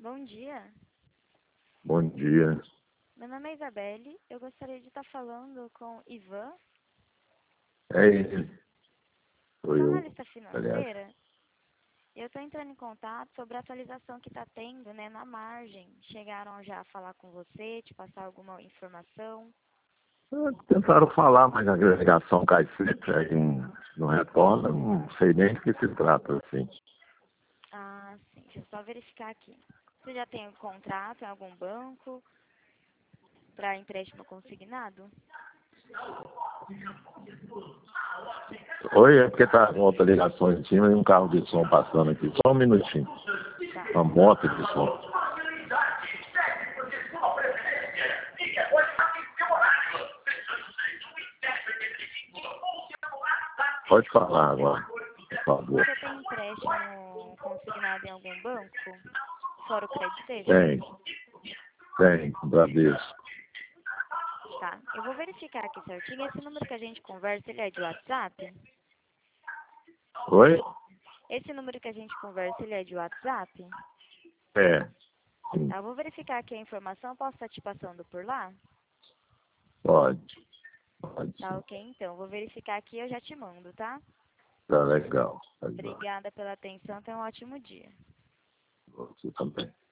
Bom dia. Bom dia. Meu nome é Isabelle. Eu gostaria de estar falando com Ivan, É ele. Sou eu, analista aliás. financeira. Eu estou entrando em contato sobre a atualização que está tendo, né, na margem. Chegaram já a falar com você, te passar alguma informação? Tentaram falar, mas a agregação cai sempre, aí não retorna, não sei nem do que se trata, assim. Ah, sim. Deixa eu só verificar aqui. Você já tem um contrato em algum banco para empréstimo consignado? Oi, é porque tá com outra ligação em cima e um carro de som passando aqui. Só um minutinho. Tá. Uma moto de som. Pode falar agora, por favor. Você tem empréstimo consignado em algum banco? Fora o Creditejo? Tem, Bradesco. Tá. Eu vou verificar aqui certinho. Esse número que a gente conversa, ele é de WhatsApp? Oi? Esse número que a gente conversa, ele é de WhatsApp? É, sim, Tá, eu vou verificar aqui a informação. Posso estar te passando por lá? pode. Pode Tá, sim. ok, então. Vou verificar aqui e eu já te mando, tá? Tá legal. Tá legal. Obrigada pela atenção. Tenha um ótimo dia. Você também.